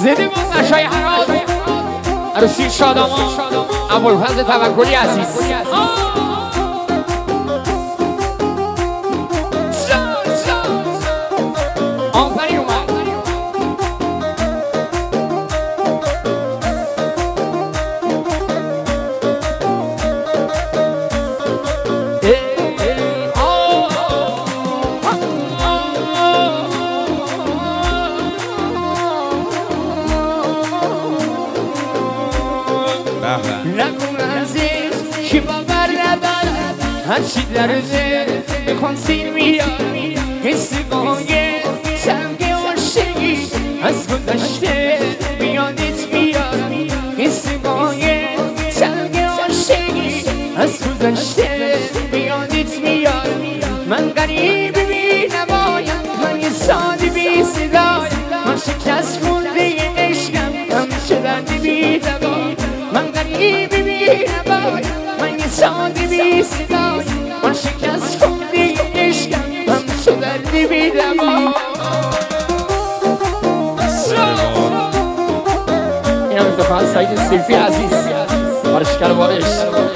زده بود نشای حراد عروسی شادامان ابوالفضل توکلی عزیز آفرین اومد نکن عزیز که باور ندارد هرچی در دل بکن سیر میاد حس گاهی سنگ عاشقی از گذشته بیادت میاد حس گاهی سنگ عاشقی از گذشته بیادت میاد من غریب بی نمایم من یه ساده بی صدایم من شکست خورده عشقم همیشه درد بی دوایم من غریب بی نمایم من یه ساده بی صدایم من شکست خورده عشقم همیشه درد بی دوایم این هم اتفاق سعید سیفی عزیز بارشکر بارش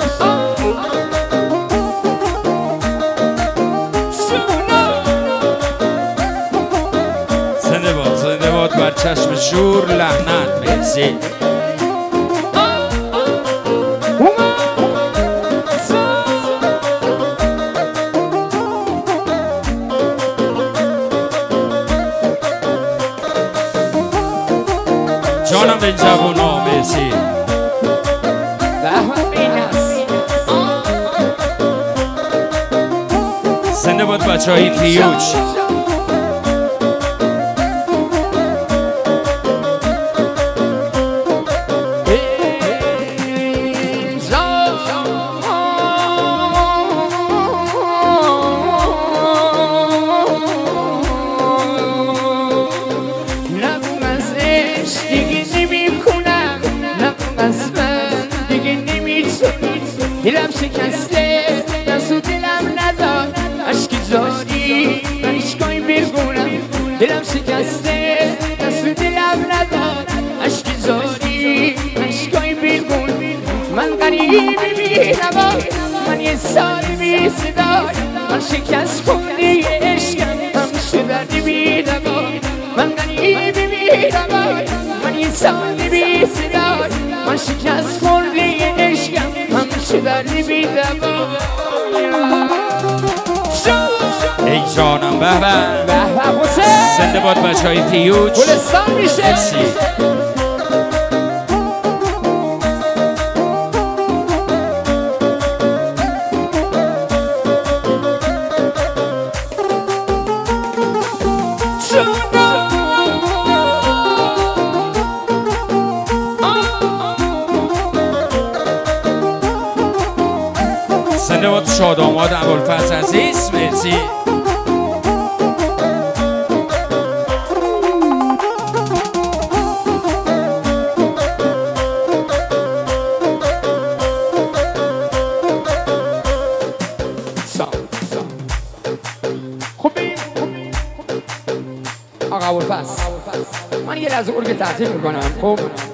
زنده باد بر چشم شور لعنت مرسی جانم به جوونا مرسی زنده باد بچه های پیوچ دلم شکسته دست دلم نداد عشقی زاری من عشقای برگونم دلم شکسته دست دلم نداد عشقی زاری من عشقای برگون من غریب بی نوای من یه سال بی صدای من شکست خورده عشقم همیشه درد بی نوای من غریب بی نوای من یه سال بی صدای من شکست خورده عشقم همیشه دردی بی دوا ای جانم به حسین زنده باد بچه های پیوچ گلستان میشه زنده باد شاداماد ابوالفضل عزیز مرسی خوبی آقا ابوالفضل من یه لحظه که تعطیل میکنم خب